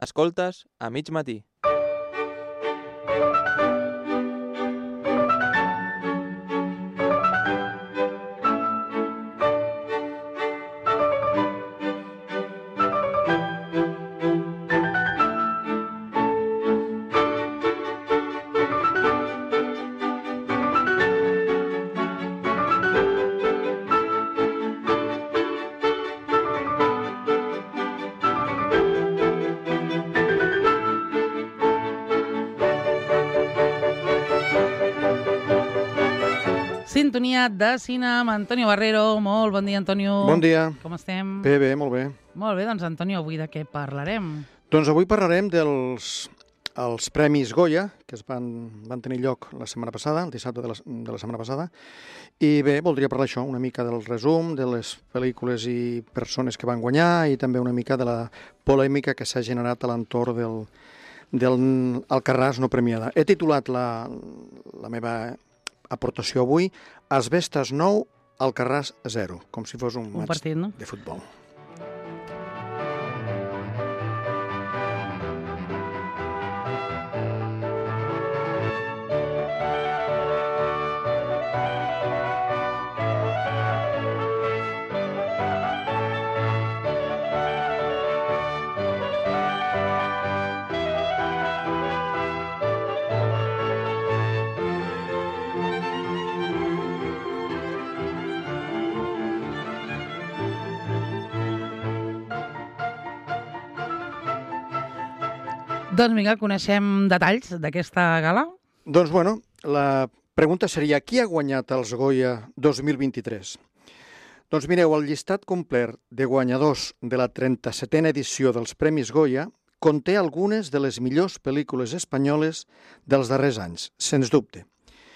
Escoltes a mig matí. Sintonia de cine amb Antonio Barrero. Molt bon dia, Antonio. Bon dia. Com estem? Bé, molt bé. Molt bé, doncs, Antonio, avui de què parlarem? Doncs avui parlarem dels Premis Goya, que van tenir lloc la setmana passada, el dissabte de la setmana passada. I bé, voldria parlar això, una mica del resum, de les pel·lícules i persones que van guanyar i també una mica de la polèmica que s'ha generat a l'entorn del Alcarràs no premiada. He titulat la meva aportació avui, Asbestas 9, Alcarràs 0, com si fos un match partit, no? De futbol. Doncs vinga, coneixem detalls d'aquesta gala. Doncs bueno, la pregunta seria qui ha guanyat els Goya 2023? Doncs mireu, el llistat complet de guanyadors de la 37a edició dels Premis Goya conté algunes de les millors pel·lícules espanyoles dels darrers anys, sens dubte.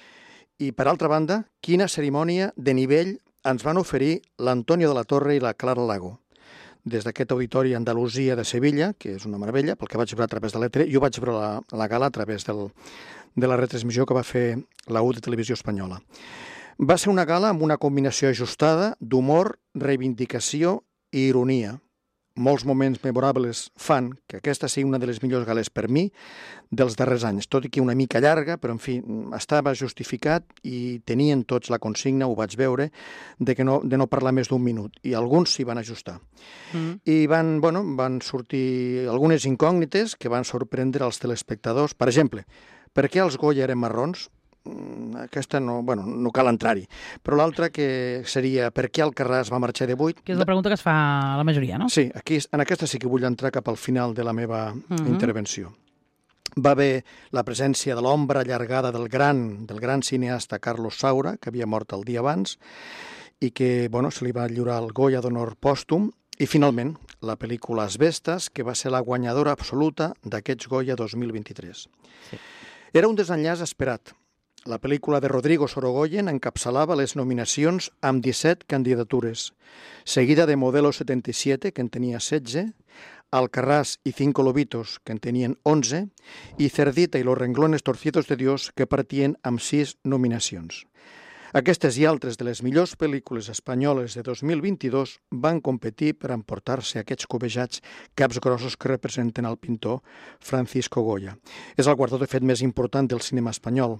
I, per altra banda, quina cerimònia de nivell ens van oferir l'Antonio de la Torre i la Clara Lago. Des d'aquest auditori Andalusia de Sevilla, que és una meravella, pel que vaig veure a través de l'E3, jo vaig veure la gala a través de la retransmissió que va fer la U de Televisió Espanyola. Va ser una gala amb una combinació ajustada d'humor, reivindicació i ironia. Molts moments memorables fan que aquesta sigui una de les millors gales per mi dels darrers anys, tot i que una mica llarga, però en fi, estava justificat i tenien tots la consigna, ho vaig veure, de no parlar més d'un minut, i alguns s'hi van ajustar. I van sortir algunes incògnites que van sorprendre els telespectadors. Per exemple, per què els Goya eren marrons? Aquesta no cal entrar-hi. Però l'altra que seria per què Alcarràs va marxar de 8? Que és la pregunta que es fa a la majoria, no? Sí, en aquesta sí que vull entrar cap al final de la meva intervenció. Va haver la presència de l'ombra allargada del gran cineasta Carlos Saura, que havia mort el dia abans, i que se li va lliurar el Goya d'honor pòstum, i finalment la pel·lícula Asbestas, que va ser la guanyadora absoluta d'aquests Goya 2023. Sí. Era un desenllaç esperat. La pel·lícula de Rodrigo Sorogoyen encapçalava les nominacions amb 17 candidatures, seguida de Modelo 77, que en tenia 16, Alcarràs i Cinco Lobitos, que en tenien 11, i Cerdita i los renglones torcidos de Dios, que partien amb 6 nominacions. Aquestes i altres de les millors pel·lícules espanyoles de 2022 van competir per emportar-se aquests cobejats caps grossos que representen el pintor Francisco Goya. És el guardó de fet més important del cinema espanyol.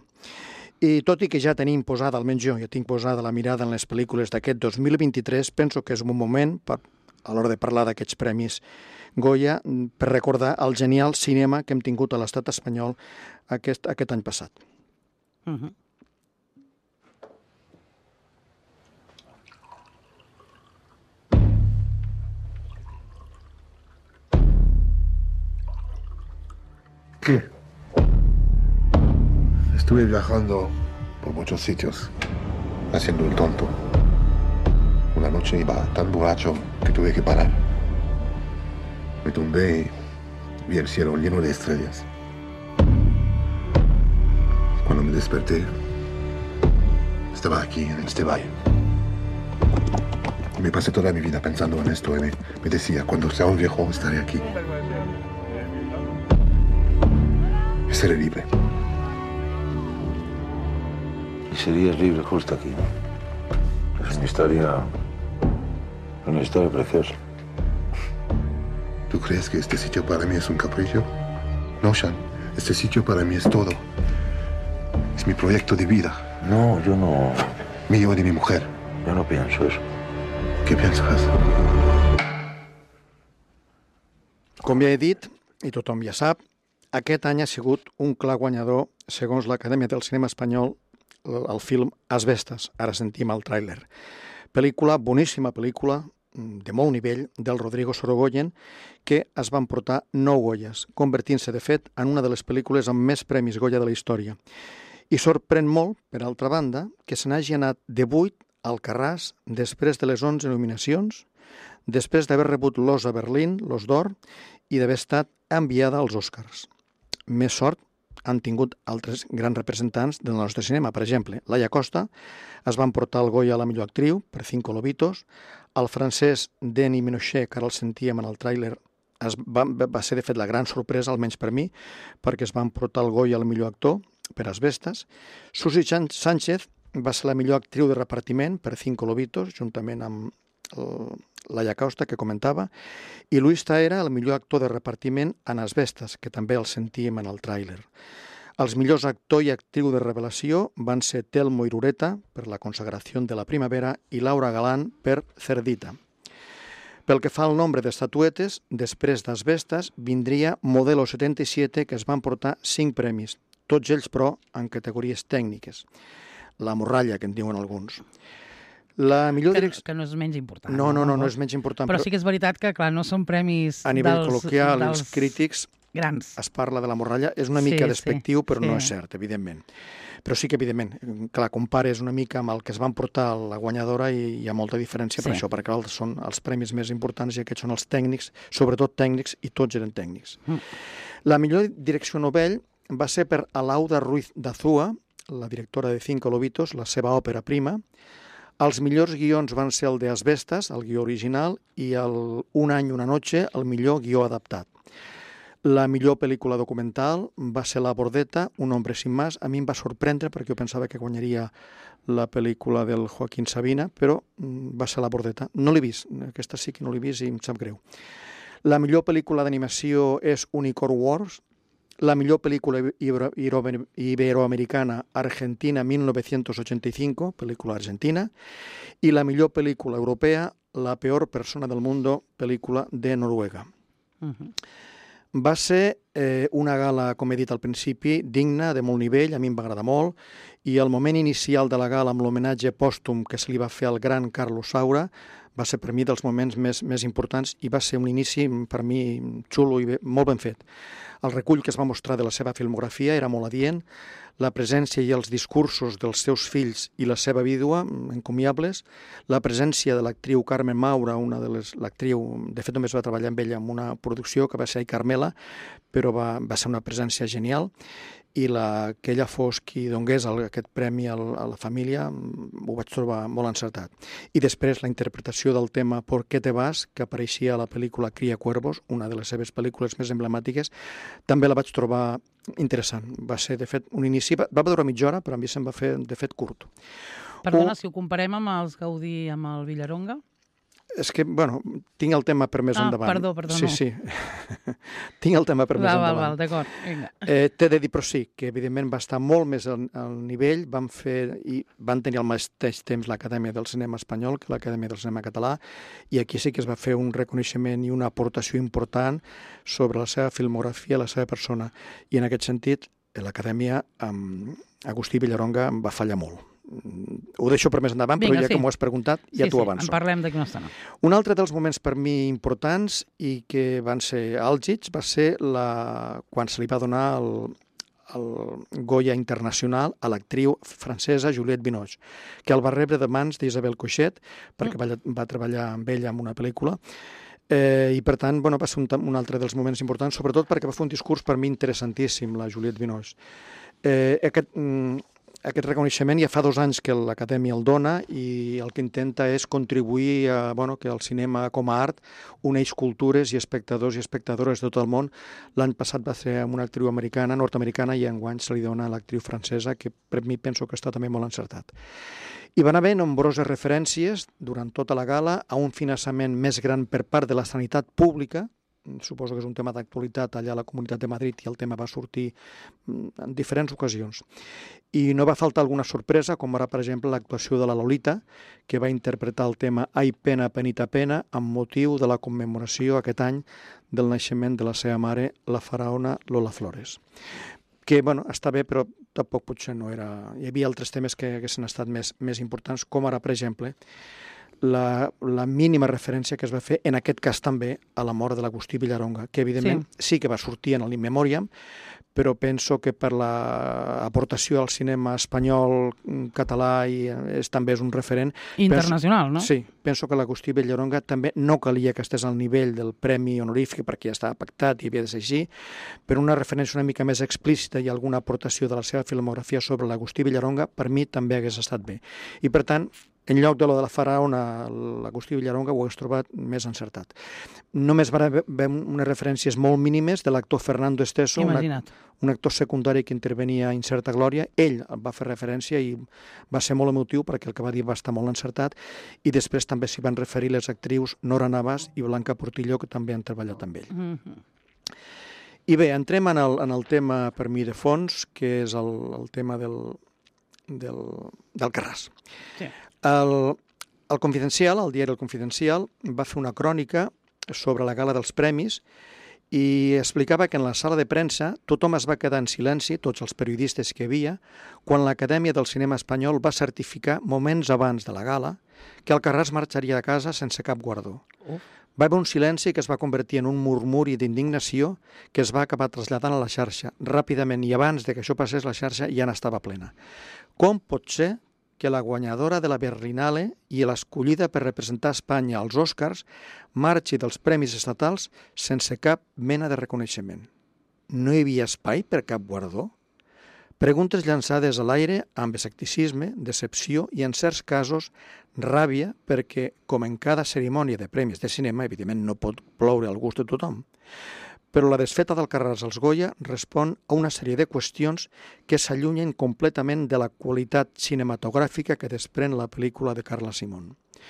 I tot i que ja tenim posada, almenys jo ja tinc posada la mirada en les pel·lícules d'aquest 2023, penso que és un moment, a l'hora de parlar d'aquests premis Goya, per recordar el genial cinema que hem tingut a l'estat espanyol aquest any passat. ¿Qué? Estuve viajando por muchos sitios, haciendo el tonto. Una noche iba tan borracho que tuve que parar. Me tumbé y vi el cielo lleno de estrellas. Cuando me desperté, estaba aquí, en este valle. Y me pasé toda mi vida pensando en esto y me decía, cuando sea un viejo estaré aquí. Y seré libre. Y serías libre justo aquí, ¿no? Es una historia preciosa. ¿Tú crees que este sitio para mí es un capricho? No, Sean. Este sitio para mí es todo. Es mi proyecto de vida. No, yo no. Mío y de mi mujer. Yo no pienso eso. ¿Qué piensas? Com ja he dit, i tothom ja sap, aquest any ha sigut un clar guanyador, segons l'Acadèmia del Cinema Espanyol, el film Asbestes. Ara sentim el tràiler. Pel·lícula, boníssima pel·lícula, de molt nivell, del Rodrigo Sorogoyen, que es van portar 9 Goyes, convertint-se, de fet, en una de les pel·lícules amb més premis Goya de la història. I sorprèn molt, per altra banda, que se n'hagi anat de 8 al Carràs després de les 11 nominacions, després d'haver rebut l'Os a Berlín, l'Os d'Or, i d'haver estat enviada als Oscars. Més sort han tingut altres grans representants del nostre cinema. Per exemple, Laia Costa es van portar el Goya a la millor actriu per Cinco Lobitos. El francès Denis Ménochet, que ara el sentíem en el tràiler, va ser de fet la gran sorpresa, almenys per mi, perquè es van portar el Goya al millor actor per Asbestes. Susi Sánchez va ser la millor actriu de repartiment per Cinco Lobitos, juntament amb Laia Costa, que comentava, i Luis Taera, el millor actor de repartiment en Asbestes, que també el sentíem en el tràiler. Els millors actor i actriu de revelació van ser Telmo Irureta, per La consagració de la primavera, i Laura Galán, per Cerdita. Pel que fa al nombre d'estatuetes, després d'Asbestes vindria Modelo 77, que es van portar 5 premis, tots ells, però, en categories tècniques. La morralla, que en diuen alguns. La millor direcció... Que no és menys important. No és menys important. Però sí que és veritat que, clar, no són premis a nivell col·loquial, els crítics grans. Es parla de la morralla. És una mica despectiu, però no és cert, evidentment. Però sí que, evidentment, clar, compares una mica amb el que es van portar a la guanyadora i hi ha molta diferència per això, perquè són els premis més importants i aquests són els tècnics, sobretot tècnics, i tots eren tècnics. La millor direcció novell va ser per Alauda Ruiz de Azúa, la directora de Cinco Lobitos, la seva òpera prima. Els millors guions van ser el de Asbestes, el guió original, i Un any, una noche, el millor guió adaptat. La millor pel·lícula documental va ser La Bordeta, Un hombre sin más. A mi em va sorprendre perquè jo pensava que guanyaria la pel·lícula del Joaquín Sabina, però va ser La Bordeta. No l'he vist, aquesta sí que no l'he vist i em sap greu. La millor pel·lícula d'animació és Unicorn Wars. La millor pel·lícula iberoamericana, Argentina 1985, pel·lícula argentina, i la millor pel·lícula europea, La peor persona del mundo, pel·lícula de Noruega. Va ser una gala, com he dit al principi, digna, de molt nivell, a mi em va agradar molt, i el moment inicial de la gala amb l'homenatge pòstum que se li va fer al gran Carlos Saura va ser per mi dels moments més importants i va ser un inici per mi xulo i molt ben fet. El recull que es va mostrar de la seva filmografia era molt adient, la presència i els discursos dels seus fills i la seva vídua, encomiables, la presència de l'actriu Carmen Maura, l'actriu, de fet només va treballar amb ella en una producció que va ser Carmela, però va ser una presència genial, i que ella fos qui donés aquest premi a la família, ho vaig trobar molt encertat. I després la interpretació del tema ¿Por qué te vas?, que apareixia a la pel·lícula Cría Cuervos, una de les seves pel·lícules més emblemàtiques, també la vaig trobar interessant. Va ser, de fet, un inici... Va durar mitja hora, però a mi se'm va fer, de fet, curt. Perdona, si ho comparem amb els Gaudí amb el Villaronga? És que, bueno, tinc el tema per més endavant. Perdó, sí. Tinc el tema per més endavant. Val, d'acord, vinga. T'he de dir, però sí, que evidentment va estar molt més al nivell, van tenir al mateix temps l'Acadèmia del Cinema Espanyol que l'Acadèmia del Cinema Català, i aquí sí que es va fer un reconeixement i una aportació important sobre la seva filmografia, la seva persona, i en aquest sentit l'Acadèmia amb Agustí Villaronga va fallar molt. Ho deixo per més endavant, però ja que m'ho has preguntat, ja t'ho avanço. Sí, en parlem d'aquí una estona. Un altre dels moments per mi importants i que van ser àlgids va ser quan se li va donar el Goya Internacional a l'actriu francesa Juliette Binoche, que el va rebre de mans d'Isabel Coixet, perquè va treballar amb ella en una pel·lícula, i per tant va ser un altre dels moments importants, sobretot perquè va fer un discurs per mi interessantíssim, la Juliette Binoche. Aquest reconeixement ja fa 2 anys que l'Acadèmia el dona i el que intenta és contribuir a que el cinema com a art uneix cultures i espectadors i espectadores de tot el món. L'any passat va ser amb una actriu nord-americana, i enguany se li dona a l'actriu francesa, que per mi penso que està també molt encertat. Hi van haver nombroses referències durant tota la gala a un finançament més gran per part de la sanitat pública, suposo que és un tema d'actualitat allà a la Comunitat de Madrid i el tema va sortir en diferents ocasions. I no va faltar alguna sorpresa, com ara, per exemple, l'actuació de la Lolita, que va interpretar el tema Ai pena, penita pena, amb motiu de la commemoració aquest any del naixement de la seva mare, la faraona Lola Flores. Que, bueno, està bé, però tampoc potser no era... Hi havia altres temes que haguessin estat més importants, com ara, per exemple, la mínima referència que es va fer, en aquest cas també, a la mort de l'Agustí Villaronga, que evidentment sí que va sortir en l'In Memoriam, però penso que per l'aportació al cinema espanyol, català, també és un referent. Internacional, no? Sí, penso que l'Agustí Villaronga també no calia que estés al nivell del Premi Honorífic, perquè ja estava pactat i havia de ser així, però una referència una mica més explícita i alguna aportació de la seva filmografia sobre l'Agustí Villaronga, per mi també hagués estat bé. I per tant, en lloc de lo de la faraona, l'Agustí Villaronga ho hagués trobat més encertat. Només va haver unes referències molt mínimes de l'actor Fernando Esteso, un actor secundari que intervenia a Incerta Glòria. Ell va fer referència i va ser molt emotiu perquè el que va dir va estar molt encertat, i després també s'hi van referir les actrius Nora Navas i Blanca Portillo, que també han treballat amb ell. I bé, entrem en el tema per mi de fons, que és el tema del Carràs. Sí. El Confidencial, el diari El Confidencial, va fer una crònica sobre la gala dels premis i explicava que en la sala de premsa tothom es va quedar en silenci, tots els periodistes que hi havia, quan l'Acadèmia del Cinema Espanyol va certificar moments abans de la gala que el Carràs marxaria a casa sense cap guardó. Va haver un silenci que es va convertir en un murmuri d'indignació que es va acabar traslladant a la xarxa ràpidament, i abans de que això passés la xarxa ja n'estava plena. Com pot ser que la guanyadora de la Berlinale i l'escollida per representar Espanya als Oscars marxi dels premis estatals sense cap mena de reconeixement? No hi havia espai per cap guardó? Preguntes llançades a l'aire amb escepticisme, decepció i, en certs casos, ràbia, perquè, com en cada cerimònia de premis de cinema, evidentment no pot ploure al gust de tothom. Però la desfeta del Carràs als Goya respon a una sèrie de qüestions que s'allunyen completament de la qualitat cinematogràfica que desprèn la pel·lícula de Carla Simón.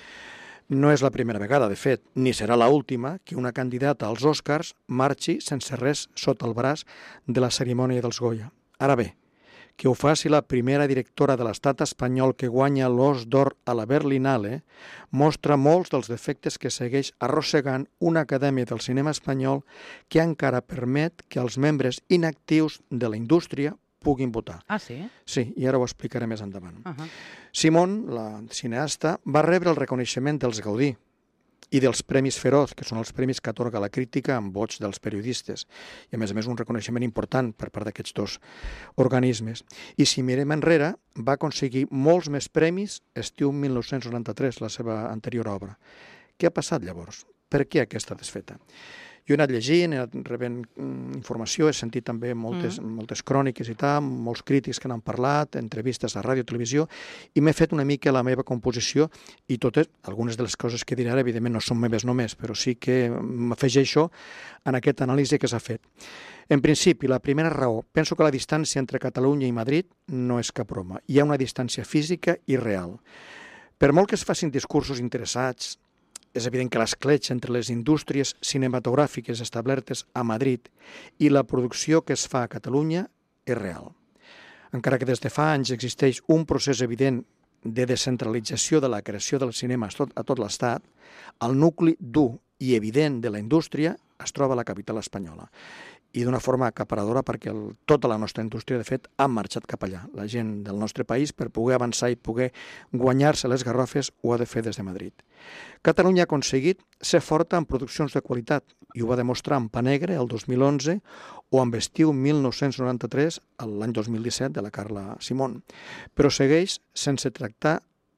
No és la primera vegada, de fet, ni serà l'última, que una candidata als Oscars marxi sense res sota el braç de la cerimònia dels Goya. Ara bé, que ho faci la primera directora de l'estat espanyol que guanya l'Os d'Or a la Berlinale mostra molts dels defectes que segueix arrossegant una acadèmia del cinema espanyol que encara permet que els membres inactius de la indústria puguin votar. Ah, sí? Sí, i ara ho explicaré més endavant. Simón, la cineasta, va rebre el reconeixement dels Gaudí i dels Premis Feroz, que són els premis que atorga la crítica amb vots dels periodistes. I, a més, un reconeixement important per part d'aquests dos organismes. I si mirem enrere, va aconseguir molts més premis estiu 1993, la seva anterior obra. Què ha passat llavors? Per què aquesta desfeta? Jo he anat llegint, he anat rebent informació, he sentit també moltes cròniques i tal, molts crítics que n'han parlat, entrevistes a ràdio i televisió, i m'he fet una mica la meva composició, i totes, algunes de les coses que diré ara, evidentment, no són meves només, però sí que m'afegeixo en aquesta anàlisi que s'ha fet. En principi, la primera raó, penso que la distància entre Catalunya i Madrid no és cap broma. Hi ha una distància física i real. Per molt que es facin discursos interessats, és evident que l'escletxa entre les indústries cinematogràfiques establertes a Madrid i la producció que es fa a Catalunya és real. Encara que des de fa anys existeix un procés evident de descentralització de la creació del cinema a tot l'Estat, el nucli dur i evident de la indústria es troba a la capital espanyola. I d'una forma acaparadora, perquè tota la nostra indústria, de fet, ha marxat cap allà. La gent del nostre país, per poder avançar i poder guanyar-se les garrofes, ho ha de fer des de Madrid. Catalunya ha aconseguit ser forta en produccions de qualitat, i ho va demostrar amb Pa Negre el 2011 o amb Estiu 1993, l'any 2017, de la Carla Simón. Però segueix sense trencar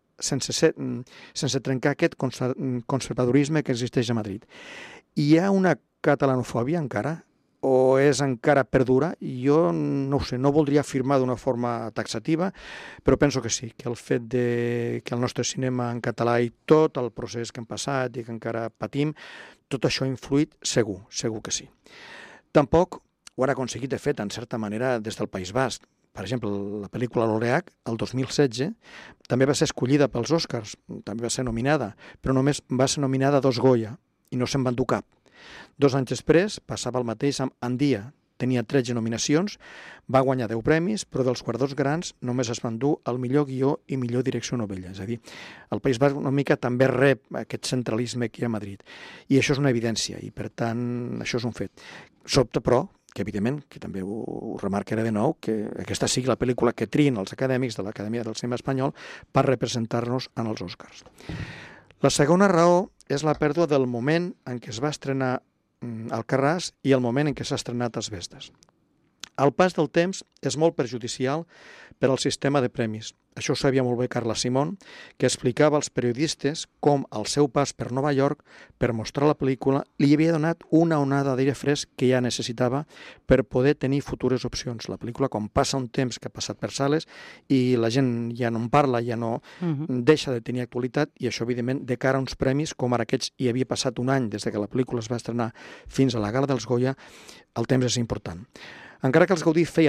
aquest conservadorisme que existeix a Madrid. Hi ha una catalanofòbia encara, o és encara perdura? Jo no ho sé, no voldria afirmar d'una forma taxativa, però penso que sí, que el fet que el nostre cinema en català i tot el procés que hem passat i que encara patim, tot això ha influït segur que sí. Tampoc ho han aconseguit, de fet, en certa manera, des del País Basc. Per exemple, la pel·lícula L'Oreac, el 2016, també va ser escollida pels Oscars, també va ser nominada, però només va ser nominada a 2 Goya i no se'n va endur cap. 2 anys després passava el mateix amb Andia. Tenia 13 nominacions, va guanyar 10 premis, però dels guardons grans només es van dur el millor guió i millor direcció novella. És a dir, el País Basc una mica també rep aquest centralisme que hi ha a Madrid. I això és una evidència, i per tant, això és un fet. Sobta, però, que evidentment, que també ho remarcaré de nou, que aquesta sigui la pel·lícula que trien els acadèmics de l'Acadèmia del Cinema Espanyol per representar-nos en els Oscars. La segona raó és la pèrdua del moment en què es va estrenar Alcarràs i el moment en què s'ha estrenat Asbestes. El pas del temps és molt perjudicial per al sistema de premis. Això ho sabia molt bé Carla Simón, que explicava als periodistes com el seu pas per Nova York per mostrar la pel·lícula li havia donat una onada d'aire fresc que ja necessitava per poder tenir futures opcions. La pel·lícula, quan passa un temps que ha passat per sales i la gent ja no en parla, ja no deixa de tenir actualitat, i això, evidentment, de cara a uns premis, com ara aquests hi havia passat un any des que la pel·lícula es va estrenar fins a la Gala dels Goya, el temps és important. Encara que els Gaudí feia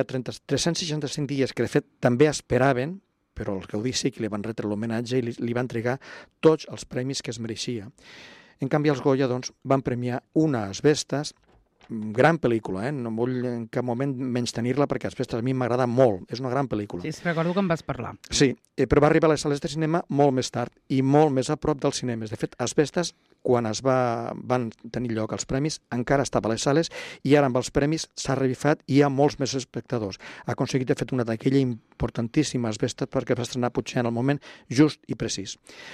365 dies que, de fet, també esperaven, però els Gaudí sí que li van retre l'homenatge i li van entregar tots els premis que es mereixia. En canvi, els Goya van premiar una Asbestes, gran pel·lícula, no vull en cap moment menystenir-la perquè Asbestes a mi m'agrada molt, és una gran pel·lícula. Sí, recordo que em vas parlar. Sí, però va arribar a les sales de cinema molt més tard i molt més a prop dels cinemes. De fet, Asbestes, quan van tenir lloc els premis, encara estava a les sales i ara amb els premis s'ha revifat i hi ha molts més espectadors. Ha aconseguit, de fet, una taquilla importantíssima Asbestes perquè va estrenar potser en el moment just i precís.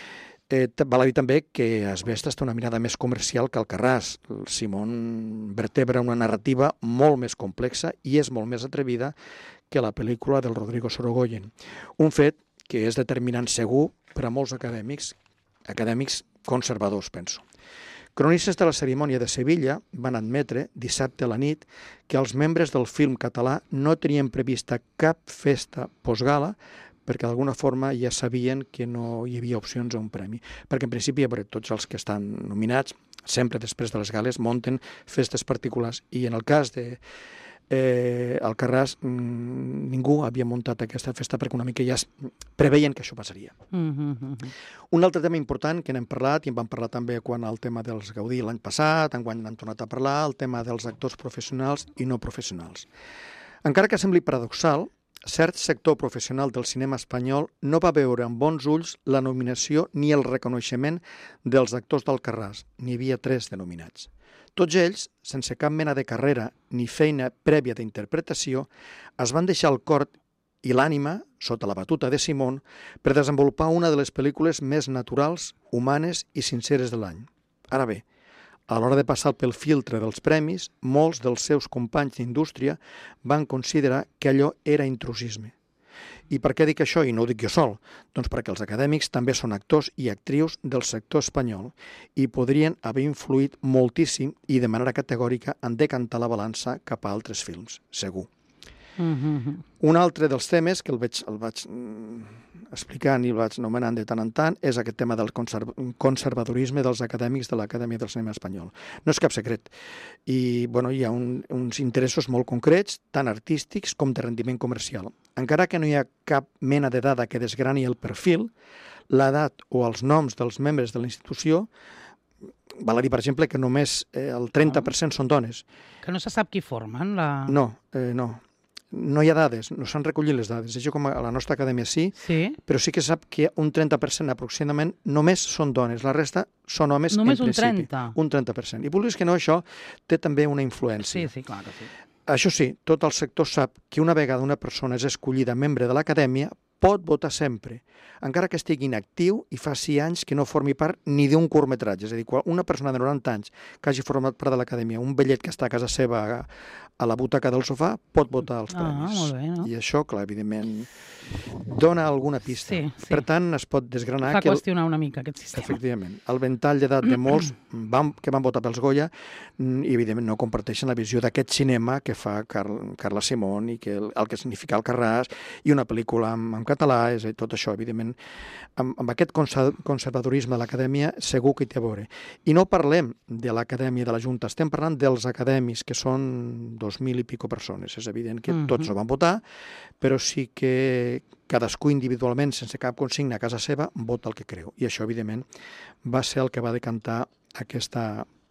Val a dir també que Asbestes té una mirada més comercial que Alcarràs. Simón vertebra una narrativa molt més complexa i és molt més atrevida que la pel·lícula del Rodrigo Sorogoyen. Un fet que és determinant segur per a molts acadèmics conservadors, penso. Cronistes de la cerimònia de Sevilla van admetre dissabte a la nit que els membres del film català no tenien prevista cap festa postgala perquè d'alguna forma ja sabien que no hi havia opcions a un premi. Perquè en principi, tots els que estan nominats, sempre després de les gales, munten festes particulars. I en el cas de Alcarràs, ningú havia muntat aquesta festa perquè una mica ja preveien que això passaria. Un altre tema important que n'hem parlat, i en vam parlar també quan el tema dels Gaudí l'any passat, enguany n'hem tornat a parlar, el tema dels actors professionals i no professionals. Encara que sembli paradoxal, cert sector professional del cinema espanyol no va veure amb bons ulls la nominació ni el reconeixement dels actors d'Alcarràs. N'hi havia 3 denominats. Tots ells, sense cap mena de carrera ni feina prèvia d'interpretació, es van deixar el cor i l'ànima, sota la batuta de Simón, per desenvolupar una de les pel·lícules més naturals, humanes i sinceres de l'any. Ara bé, a l'hora de passar pel filtre dels premis, molts dels seus companys d'indústria van considerar que allò era intrusisme. I per què dic això? I no ho dic jo sol. Doncs perquè els acadèmics també són actors i actrius del sector espanyol i podrien haver influït moltíssim i de manera categòrica en decantar la balança cap a altres films, segur. Un altre dels temes que el vaig explicant i el vaig nomenant de tant en tant és aquest tema del conservadorisme dels acadèmics de l'Acadèmia del Cinema Espanyol. No és cap secret. I hi ha uns interessos molt concrets, tant artístics com de rendiment comercial. Encara que no hi ha cap mena de dada que desgrani el perfil, l'edat o els noms dels membres de la institució, val a dir, per exemple, que només el 30% són dones. Que no se sap qui formen la... No hi ha dades, no s'han recollit les dades. Això com a la nostra acadèmia sí, però sí que se sap que un 30% aproximadament només són dones, la resta són homes en principi. Només un 30%? Un 30%. I vulguis que no, això té també una influència. Sí, clar que sí. Això sí, tot el sector sap que una vegada una persona és escollida membre de l'acadèmia, pot votar sempre, encara que estigui inactiu i faci anys que no formi part ni d'un curtmetratge. És a dir, una persona de 90 anys que hagi format part de l'acadèmia, un vellet que està a casa seva a la butaca del sofà, pot votar els premis. Molt bé, no? I això, clar, evidentment, dona alguna pista. Sí. Per tant, es pot desgranar... Fa qüestionar una mica aquest sistema. Efectivament. El ventall d'edat de molts que van votar pels Goya, i evidentment no comparteixen la visió d'aquest cinema que fa Carla Simón i que el que significa Alcarràs, i una pel·lícula en català, és a dir, tot això, evidentment, amb aquest conservadorisme de l'acadèmia segur que hi té a veure. I no parlem de l'acadèmia de la Junta, estem parlant dels acadèmics, que són 2.000 i pico persones. És evident que tots no van votar, però sí que cadascú individualment, sense cap consigna a casa seva, vota el que creu. I això, evidentment, va ser el que va decantar aquesta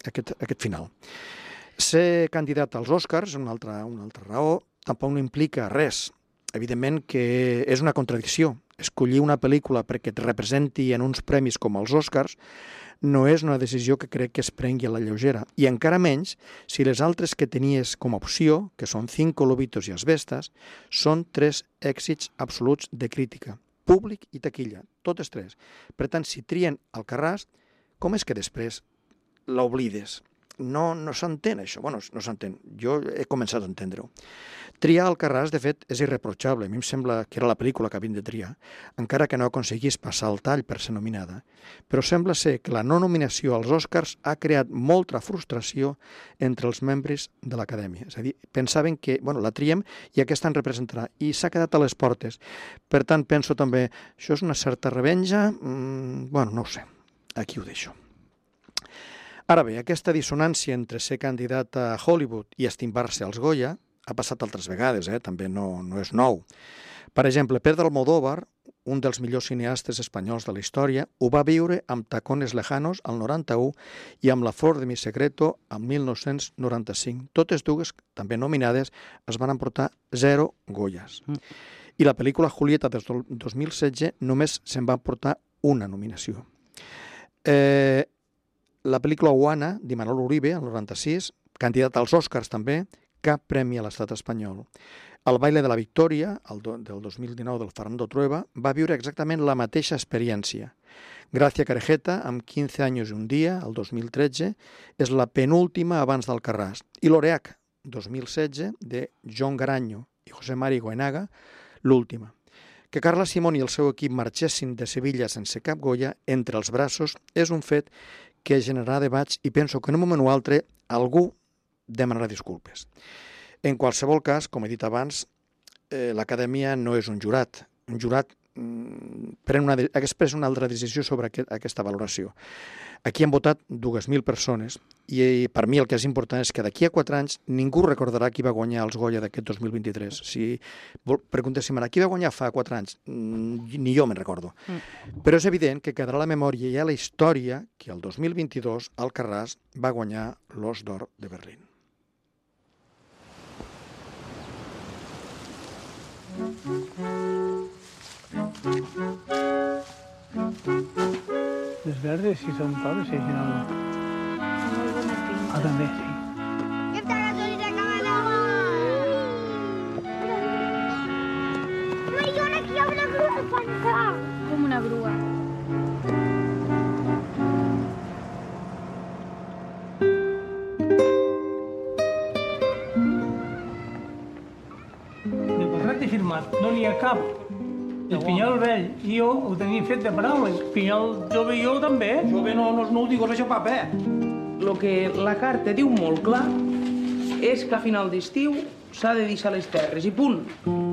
aquest final. Ser candidat als Oscars, una altra raó, tampoc no implica res. Evidentment que és una contradicció. Escollir una pel·lícula perquè et representi en uns premis com els Oscars no és una decisió que crec que es prengui a la lleugera. I encara menys si les altres que tenies com a opció, que són Cinco lobitos i Asbestas, són 3 èxits absoluts de crítica, públic i taquilla, totes 3. Per tant, si trien Alcarràs, com és que després l'oblides? No s'entén això. Bueno, no s'entén. Jo he començat a entendre-ho. Triar Alcarràs, de fet, és irreprotxable. A mi em sembla que era la pel·lícula que havien de triar, encara que no aconseguís passar el tall per ser nominada. Però sembla ser que la no nominació als Oscars ha creat molta frustració entre els membres de l'Acadèmia. És a dir, pensaven que la triem i aquesta en representarà. I s'ha quedat a les portes. Per tant, penso també, això és una certa revenja? No ho sé. Aquí ho deixo. Ara bé, aquesta dissonància entre ser candidat a Hollywood i estimbar-se als Goya ha passat altres vegades, també no és nou. Per exemple, Pedro Almodóvar, un dels millors cineastes espanyols de la història, ho va viure amb Tacones lejanos al 91 i amb La flor de mi secreto al 1995. Totes dues, també nominades, es van emportar 0 Goyas. I la pel·lícula Julieta del 2016 només se'n va emportar una nominació. La pel·lícula Oana, d'Imanol Uribe, el 96, candidat als Oscars també, cap premi a l'estat espanyol. El baile de la Victòria, del 2019 del Fernando Trueba, va viure exactament la mateixa experiència. Gracia Carejeta, amb 15 anys i un dia, el 2013, és la penúltima abans d'Alcarràs. I l'Oreac, 2016, de John Garanyo i José Mari Goenaga, l'última. Que Carla Simón i el seu equip marxessin de Sevilla sense cap Goya entre els braços és un fet que generarà debats i penso que en un moment o altre algú demanarà disculpes. En qualsevol cas, com he dit abans, l'Acadèmia no és un jurat. Un jurat expressa una altra decisió sobre aquesta valoració. Aquí han votat 2.000 persones i per mi el que és important és que d'aquí a 4 anys ningú recordarà qui va guanyar els Goya d'aquest 2023. Si preguntéssim ara, qui va guanyar fa 4 anys? Ni jo me'n recordo. Però és evident que quedarà a la memòria i a la història que el 2022 Alcarràs va guanyar l'Os d'Or de Berlín. Les verdes sí són pobres, sí, no. Molt bona pinta. També, sí. ¡Esta gasolina acaba! Mariona, aquí hi ha una grua per entrar. Com una grua? De contracte firmat no n'hi ha cap. El pinyol vell i jo ho tenia fet de paraules. El pinyol jove i jo també. Jove no ho digues això, papa. El que la carta diu molt clar és que a final d'estiu s'ha de deixar les terres i punt.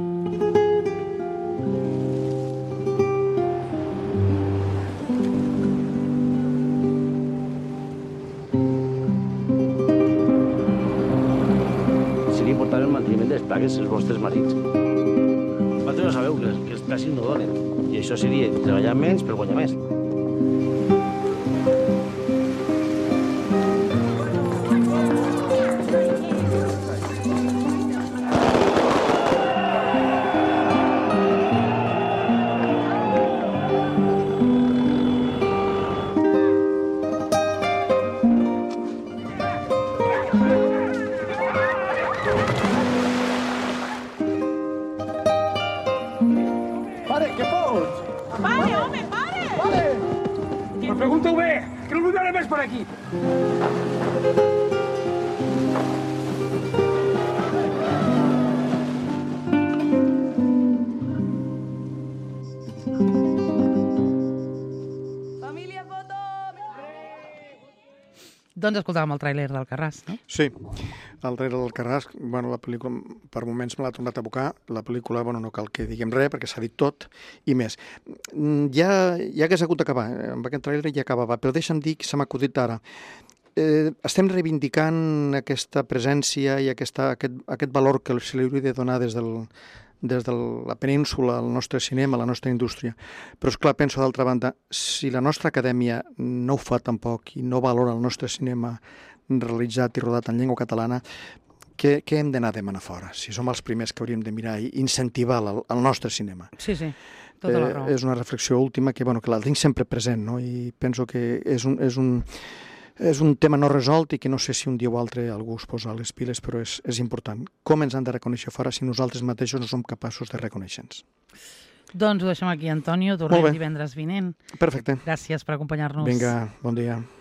Seria important el manteniment de les plagues dels vostres marits. Vosaltres ja sabeu que els placis no donen, i això seria treballar menys per guanyar més. Pregunta-ho bé, que no vull veure més per aquí. Família, foto! Doncs escoltàvem el tràiler d'Alcarràs, no? Sí, el tràiler d'Alcarràs, la pel·lícula per moments me l'ha tornat a abocar, la pel·lícula, no cal que diguem res, perquè s'ha dit tot i més. Ja hagués hagut d'acabar, amb aquest tràiler ja acabava, però deixa'm dir que se m'ha acudit ara. Estem reivindicant aquesta presència i aquest valor que se li hauria de donar des des de la península, el nostre cinema, la nostra indústria. Però, esclar, penso d'altra banda, si la nostra acadèmia no ho fa tampoc i no valora el nostre cinema realitzat i rodat en llengua catalana, què hem d'anar a demanar fora? Si som els primers que hauríem de mirar i incentivar el nostre cinema. Sí, tota la raó. És una reflexió última que la tinc sempre present, no? I penso que és un tema no resolt i que no sé si un dia o altre algú es posa les piles, però és important. Com ens han de reconèixer fora si nosaltres mateixos no som capaços de reconèixer-nos? Doncs ho deixem aquí, Antonio. Tornem divendres vinent. Perfecte. Gràcies per acompanyar-nos. Vinga, bon dia.